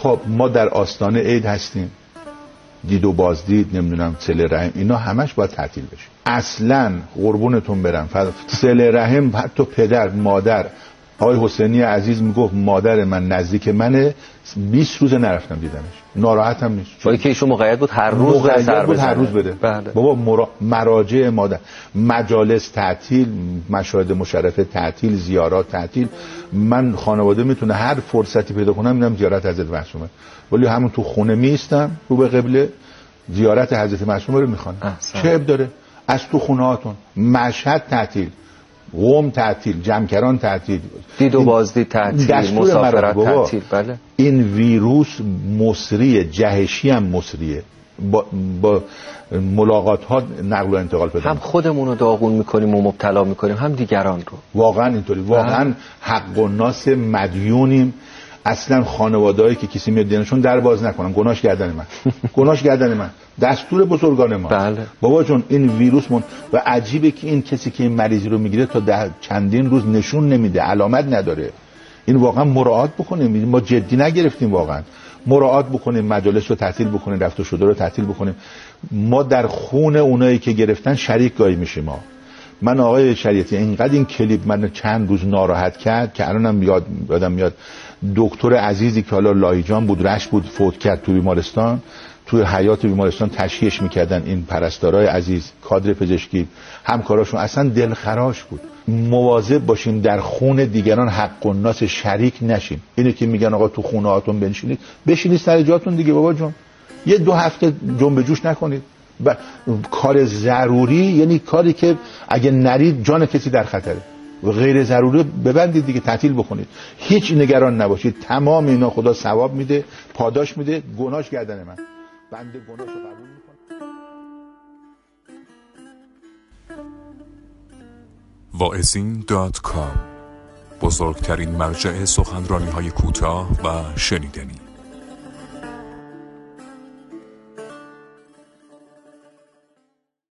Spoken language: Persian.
خب ما در آستانه عید هستیم، دید و بازدید، نمیدونم صله رحم، اینا همش باید تعطیل بشه. اصلا قربونتون برم، صله رحم حتی پدر مادر، آقای حسینی عزیز میگفت مادر من نزدیک منه، 20 روز نرفتم دیدنش، ناراحتم نیست. ولی که ایشون مقید بود هر روز هر روز بده. بله. بابا مراجع مادر، مجالس تعطیل، مشاهد مشرفه تعطیل، زیارات تعطیل. من خانواده میتونه هر فرصتی پیدا کنم میرم زیارت حضرت معصومه، ولی همون تو خونه میستم رو به قبله زیارت حضرت معصومه رو میخوانم. چه عیب داره؟ از تو خونه هاتون. مشهد تعطیل، قم تعطیل، جمکران تعطیل، دید و بازدید تعطیل، مسافرت تعطیل. بله. این ویروس مصریه، جهشی هم مصریه، با ملاقات ها نقل و انتقال پیدا. هم خودمون رو داغون میکنیم و مبتلا میکنیم، هم دیگران رو. واقعا اینطوری، واقعا حق و ناس مدیونیم. اصلا خانواده‌ای که کسی میاد دینشون در باز نکنن، گناهش گردن من. گناهش گردن من، دستور بزرگان ما. بله. بابا جون این ویروس و عجیبه که این کسی که این مریضی رو میگیره تا چندین روز نشون نمیده، علامت نداره. این واقعا مراعات بکنیم، ما جدی نگرفتیم، واقعا مراعات بکنیم، مجالس رو تعطیل بکنیم، رفت و شده رو تعطیل بکنیم. ما در خون اونایی که گرفتن شریک گاهی میشیم. ما من آقای شریعتی اینقدر این کلیپ من چند روز ناراحت کرد که الانم یادم میاد دکتر عزیزی که حالا لایجان بود، رشت بود، فوت کرد تو بیمارستان، توی حیات بیمارستان تشییعش میکردن این پرستارای عزیز، کادر پزشکی، همکاراشون، اصلا دلخراش بود. مواظب باشیم در خون دیگران حق و ناس شریک نشیم. اینه که میگن آقا تو خونه هاتون بشینید سر جاتون دیگه. بابا جون یه 2 هفته جنب جوش نکنید. کار ضروری یعنی کاری که اگه نرید جان کسی در خطره، و غیر ضروری ببندید دیگه، تعطیل بکنید، هیچ نگران نباشید. تمام اینا خدا ثواب میده، پاداش میده، گناهش گردن من، بنده گناهشو قبول میکنم. واعظین.com، بزرگترین مرجع سخنرانی‌های کوتاه و شنیدنی.